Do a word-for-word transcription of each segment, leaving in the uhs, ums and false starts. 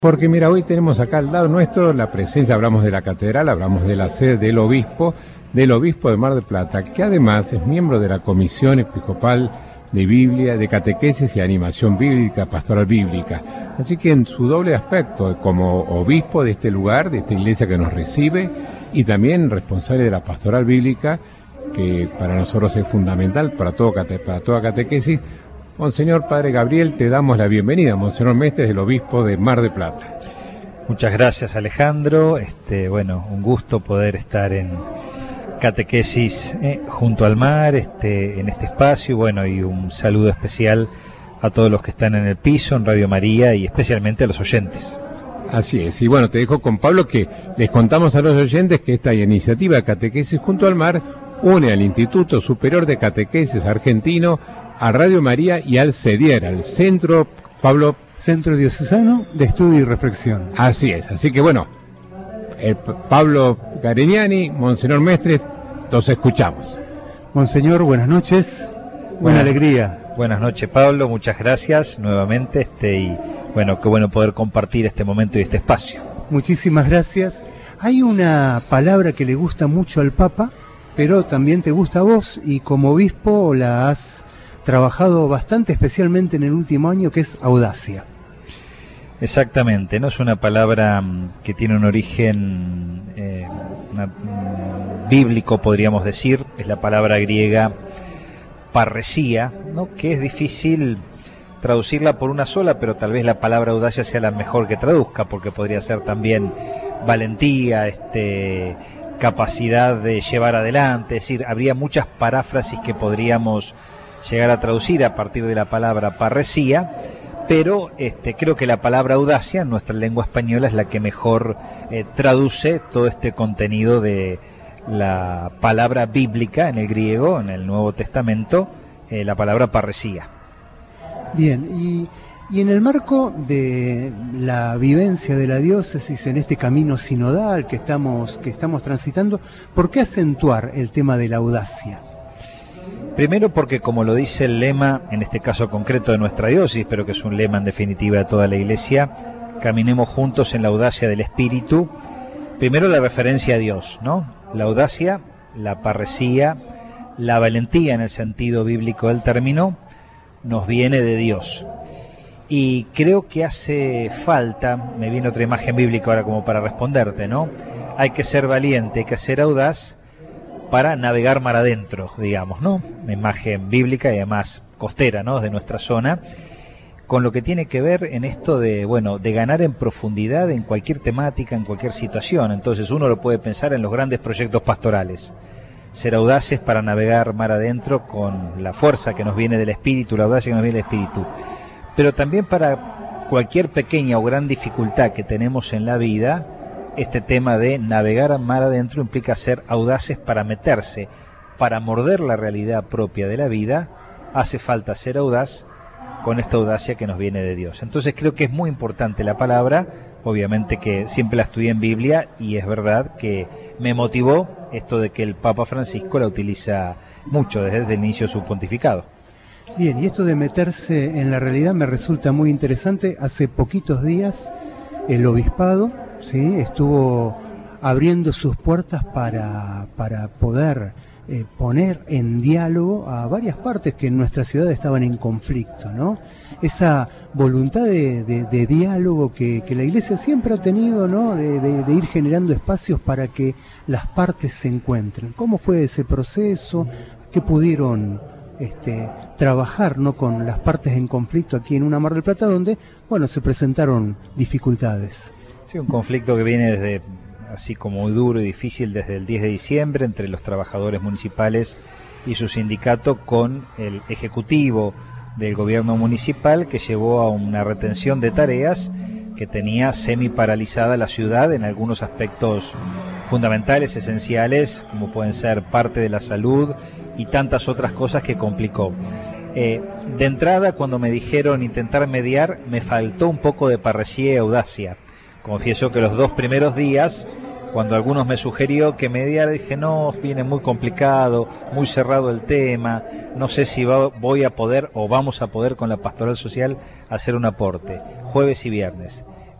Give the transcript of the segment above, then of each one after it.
Porque mira, hoy tenemos acá al lado nuestro la presencia, hablamos de la catedral, hablamos de la sede del obispo, del obispo de Mar del Plata, que además es miembro de la Comisión Episcopal de Biblia, de Catequesis y Animación Bíblica, Pastoral Bíblica. Así que en su doble aspecto, como obispo de este lugar, de esta iglesia que nos recibe, y también responsable de la Pastoral Bíblica, que para nosotros es fundamental para, todo, para toda catequesis. Monseñor Padre Gabriel, te damos la bienvenida. Monseñor Mestres, el obispo de Mar del Plata. Muchas gracias, Alejandro. Este, bueno, un gusto poder estar en catequesis eh, junto al mar, este, en este espacio. Bueno, y un saludo especial a todos los que están en el piso, en Radio María, y especialmente a los oyentes. Así es. Y bueno, te dejo con Pablo que les contamos a los oyentes que esta iniciativa de Catequesis junto al mar une al Instituto Superior de Catequesis Argentino, a Radio María y al CEDIER, al Centro, Pablo... Centro Diocesano de Estudio y Reflexión. Así es, así que bueno, eh, Pablo Garegnani, Monseñor Mestres, los escuchamos. Monseñor, buenas noches, buena buenas, alegría. Buenas noches, Pablo, muchas gracias nuevamente, este y bueno, qué bueno poder compartir este momento y este espacio. Muchísimas gracias. Hay una palabra que le gusta mucho al Papa, pero también te gusta a vos, y como obispo la has trabajado bastante, especialmente en el último año, que es audacia. Exactamente, no es una palabra que tiene un origen eh, una, um, bíblico, podríamos decir. Es la palabra griega parresía, ¿no? Que es difícil traducirla por una sola, pero tal vez la palabra audacia sea la mejor que traduzca, porque podría ser también valentía, este, capacidad de llevar adelante. Es decir, habría muchas paráfrasis que podríamos llegar a traducir a partir de la palabra parresía, pero este, creo que la palabra audacia en nuestra lengua española es la que mejor eh, traduce todo este contenido de la palabra bíblica en el griego, en el Nuevo Testamento, eh, la palabra parresía. Bien, y, y en el marco de la vivencia de la diócesis en este camino sinodal que estamos, que estamos transitando, ¿por qué acentuar el tema de la audacia? Primero porque, como lo dice el lema, en este caso concreto de nuestra diócesis, pero que es un lema en definitiva de toda la Iglesia, caminemos juntos en la audacia del Espíritu. Primero la referencia a Dios, ¿no? La audacia, la parresía, la valentía en el sentido bíblico del término, nos viene de Dios. Y creo que hace falta, me viene otra imagen bíblica ahora como para responderte, ¿no? Hay que ser valiente, hay que ser audaz, para navegar mar adentro, digamos, ¿no? Una imagen bíblica y además costera, ¿no? De nuestra zona, con lo que tiene que ver en esto de, bueno, de ganar en profundidad en cualquier temática, en cualquier situación. Entonces uno lo puede pensar en los grandes proyectos pastorales. Ser audaces para navegar mar adentro con la fuerza que nos viene del Espíritu, la audacia que nos viene del Espíritu. Pero también para cualquier pequeña o gran dificultad que tenemos en la vida, este tema de navegar mar adentro implica ser audaces para meterse, para morder la realidad propia de la vida. Hace falta ser audaz con esta audacia que nos viene de Dios. Entonces creo que es muy importante la palabra, obviamente que siempre la estudié en Biblia y es verdad que me motivó esto de que el Papa Francisco la utiliza mucho desde el inicio de su pontificado. Bien, y esto de meterse en la realidad me resulta muy interesante. Hace poquitos días el obispado, sí, estuvo abriendo sus puertas para, para poder eh, poner en diálogo a varias partes que en nuestra ciudad estaban en conflicto, ¿no? Esa voluntad de, de, de diálogo que, que la Iglesia siempre ha tenido, ¿no? De, de, de ir generando espacios para que las partes se encuentren. ¿Cómo fue ese proceso? ¿Qué pudieron este, trabajar, ¿no? Con las partes en conflicto aquí en una Mar del Plata donde, bueno, se presentaron dificultades? Sí, un conflicto que viene desde, así como muy duro y difícil, desde el diez de diciembre entre los trabajadores municipales y su sindicato con el ejecutivo del gobierno municipal, que llevó a una retención de tareas que tenía semi paralizada la ciudad en algunos aspectos fundamentales, esenciales, como pueden ser parte de la salud y tantas otras cosas que complicó. Eh, de entrada, cuando me dijeron intentar mediar, me faltó un poco de parresía y audacia. Confieso que los dos primeros días, cuando algunos me sugirió que mediara, dije, no, viene muy complicado, muy cerrado el tema, no sé si va, voy a poder o vamos a poder con la pastoral social hacer un aporte. Jueves y viernes.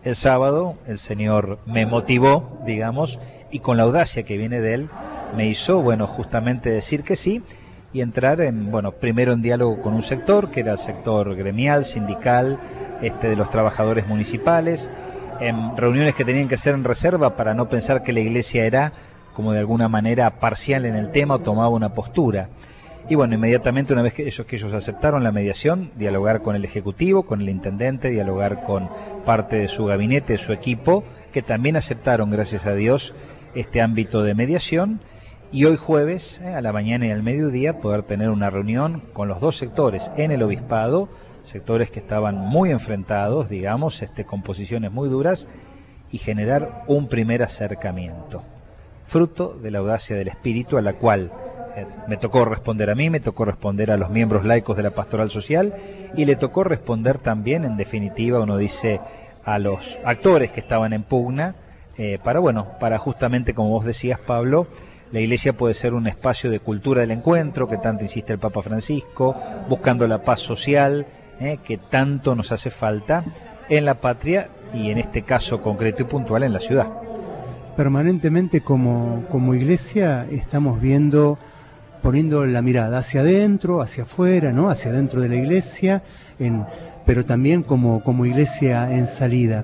El sábado el Señor me motivó, digamos, y con la audacia que viene de Él, me hizo, bueno, justamente decir que sí y entrar en, bueno, primero en diálogo con un sector, que era el sector gremial, sindical, este de los trabajadores municipales, en reuniones que tenían que ser en reserva para no pensar que la iglesia era, como de alguna manera, parcial en el tema o tomaba una postura. Y bueno, inmediatamente una vez que ellos, que ellos aceptaron la mediación, dialogar con el Ejecutivo, con el Intendente, dialogar con parte de su gabinete, de su equipo, que también aceptaron, gracias a Dios, este ámbito de mediación. Y hoy jueves, eh, a la mañana y al mediodía, poder tener una reunión con los dos sectores en el obispado, sectores que estaban muy enfrentados, digamos, este, con posiciones muy duras, y generar un primer acercamiento, fruto de la audacia del Espíritu, a la cual eh, me tocó responder a mí, me tocó responder a los miembros laicos de la Pastoral Social, y le tocó responder también, en definitiva, uno dice, a los actores que estaban en pugna, eh, para, bueno, para justamente, como vos decías, Pablo, la iglesia puede ser un espacio de cultura del encuentro, que tanto insiste el Papa Francisco, buscando la paz social, eh, que tanto nos hace falta en la patria y en este caso concreto y puntual en la ciudad. Permanentemente como, como iglesia estamos viendo, poniendo la mirada hacia adentro, hacia afuera, ¿no? Hacia adentro de la iglesia, en, pero también como, como iglesia en salida.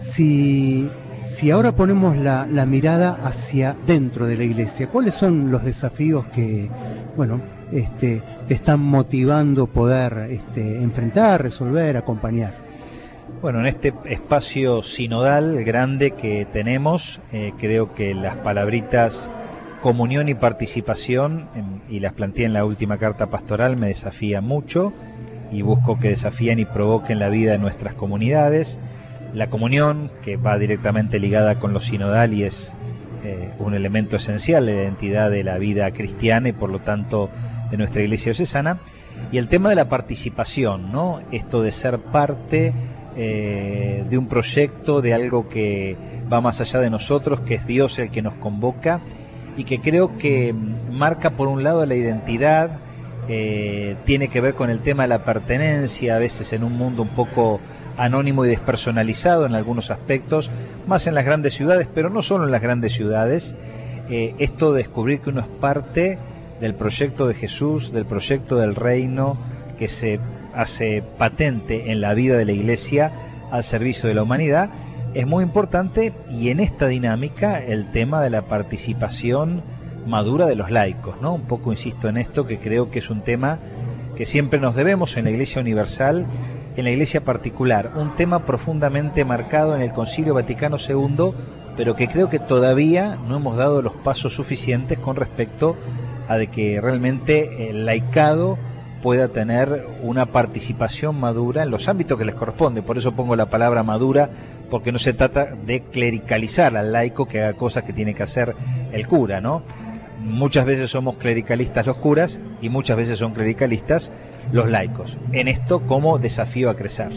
Si... Si ahora ponemos la, la mirada hacia dentro de la iglesia, ¿cuáles son los desafíos que, bueno, este, te están motivando poder este, enfrentar, resolver, acompañar? Bueno, en este espacio sinodal grande que tenemos, eh, creo que las palabritas comunión y participación, en, y las planteé en la última carta pastoral, me desafían mucho y busco que desafíen y provoquen la vida de nuestras comunidades. La comunión, que va directamente ligada con lo sinodal y es eh, un elemento esencial de la identidad de la vida cristiana y por lo tanto de nuestra iglesia diocesana, y el tema de la participación, ¿no? Esto de ser parte eh, de un proyecto, de algo que va más allá de nosotros, que es Dios el que nos convoca y que creo que marca por un lado la identidad, eh, tiene que ver con el tema de la pertenencia, a veces en un mundo un poco anónimo y despersonalizado en algunos aspectos, más en las grandes ciudades, pero no solo en las grandes ciudades, eh, esto de descubrir que uno es parte del proyecto de Jesús, del proyecto del reino, que se hace patente en la vida de la iglesia al servicio de la humanidad, es muy importante, y en esta dinámica el tema de la participación madura de los laicos, ¿no? Un poco insisto en esto, que creo que es un tema que siempre nos debemos en la Iglesia Universal, en la iglesia particular, un tema profundamente marcado en el Concilio Vaticano segundo, pero que creo que todavía no hemos dado los pasos suficientes con respecto a de que realmente el laicado pueda tener una participación madura en los ámbitos que les corresponde. Por eso pongo la palabra madura, porque no se trata de clericalizar al laico que haga cosas que tiene que hacer el cura, ¿no? Muchas veces somos clericalistas los curas y muchas veces son clericalistas los laicos. En esto como desafío a crecer.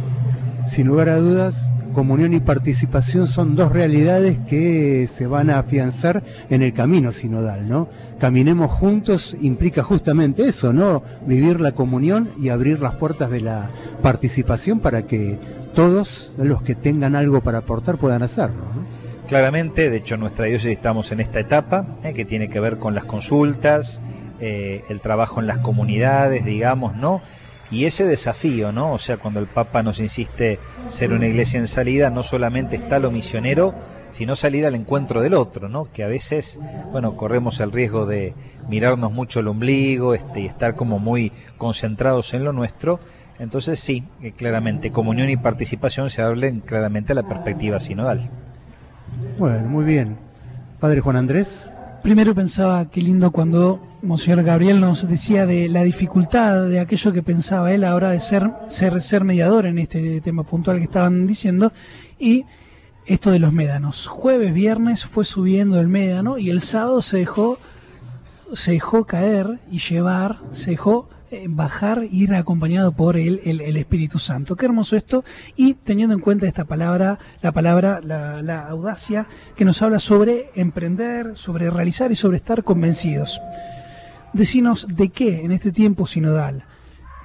Sin lugar a dudas, comunión y participación son dos realidades que se van a afianzar en el camino sinodal, ¿no? Caminemos juntos implica justamente eso, ¿no? Vivir la comunión y abrir las puertas de la participación para que todos los que tengan algo para aportar puedan hacerlo, ¿no? Claramente, de hecho en nuestra diócesis estamos en esta etapa, eh, que tiene que ver con las consultas, eh, el trabajo en las comunidades, digamos, ¿no? Y ese desafío, ¿no? O sea, cuando el Papa nos insiste ser una iglesia en salida, no solamente está lo misionero, sino salir al encuentro del otro, ¿no? Que a veces, bueno, corremos el riesgo de mirarnos mucho el ombligo, este, y estar como muy concentrados en lo nuestro. Entonces sí, eh, claramente, comunión y participación se hablen claramente a la perspectiva sinodal. Bueno, muy bien. Padre Juan Andrés. Primero pensaba qué lindo cuando Monseñor Gabriel nos decía de la dificultad de aquello que pensaba él ahora de ser, ser, ser mediador en este tema puntual que estaban diciendo, y esto de los médanos. Jueves, viernes fue subiendo el médano y el sábado se dejó, se dejó caer y llevar, se dejó bajar, ir acompañado por el, el, el Espíritu Santo. Qué hermoso esto, y teniendo en cuenta esta palabra, la palabra, la, la audacia, que nos habla sobre emprender, sobre realizar y sobre estar convencidos. Decinos de qué en este tiempo sinodal,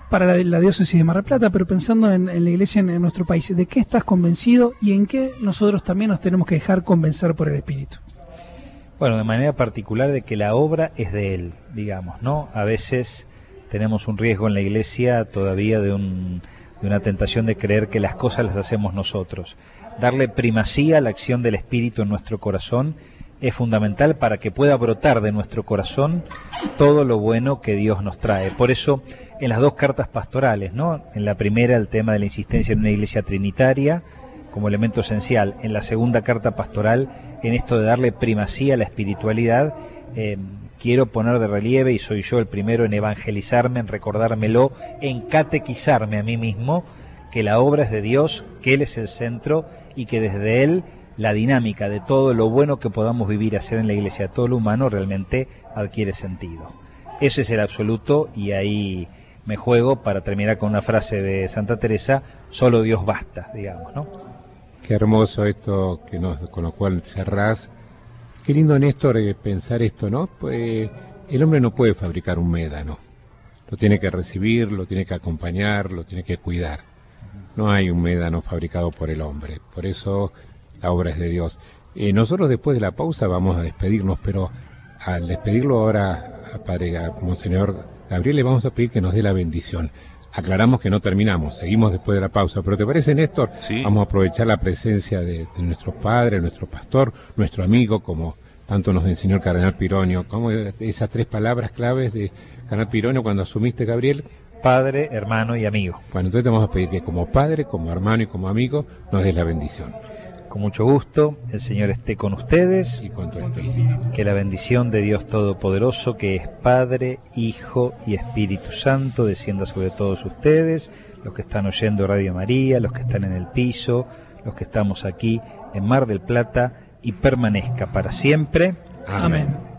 para la, la diócesis de Mar del Plata, pero pensando en, en la iglesia en, en nuestro país, ¿de qué estás convencido y en qué nosotros también nos tenemos que dejar convencer por el Espíritu? Bueno, de manera particular de que la obra es de Él, digamos, ¿no? A veces tenemos un riesgo en la iglesia todavía de, un, de una tentación de creer que las cosas las hacemos nosotros. Darle primacía a la acción del Espíritu en nuestro corazón es fundamental para que pueda brotar de nuestro corazón todo lo bueno que Dios nos trae. Por eso, en las dos cartas pastorales, ¿no? En la primera, el tema de la insistencia en una iglesia trinitaria como elemento esencial. En la segunda carta pastoral, en esto de darle primacía a la espiritualidad, eh, quiero poner de relieve, y soy yo el primero en evangelizarme, en recordármelo, en catequizarme a mí mismo, que la obra es de Dios, que Él es el centro y que desde Él la dinámica de todo lo bueno que podamos vivir y hacer en la iglesia, todo lo humano, realmente adquiere sentido. Ese es el absoluto, y ahí me juego para terminar con una frase de Santa Teresa: solo Dios basta, digamos, ¿no? Qué hermoso esto que nos, con lo cual cerrás. Qué lindo, Néstor, eh, pensar esto, ¿no? Pues el hombre no puede fabricar un médano. Lo tiene que recibir, lo tiene que acompañar, lo tiene que cuidar. No hay un médano fabricado por el hombre. Por eso la obra es de Dios. Eh, nosotros después de la pausa vamos a despedirnos, pero al despedirlo ahora a Padre a Monseñor Gabriel le vamos a pedir que nos dé la bendición. Aclaramos que no terminamos, seguimos después de la pausa, pero ¿te parece, Néstor? Sí. Vamos a aprovechar la presencia de, de nuestro padre, nuestro pastor, nuestro amigo, como tanto nos enseñó el Cardenal Pironio. ¿Cómo esas tres palabras claves de Cardenal Pironio cuando asumiste, Gabriel? Padre, hermano y amigo. Bueno, entonces te vamos a pedir que como padre, como hermano y como amigo nos des la bendición. Con mucho gusto, el Señor esté con ustedes y con tu espíritu. Que la bendición de Dios Todopoderoso, que es Padre, Hijo y Espíritu Santo, descienda sobre todos ustedes, los que están oyendo Radio María, los que están en el piso, los que estamos aquí en Mar del Plata, y permanezca para siempre. Amén. Amén.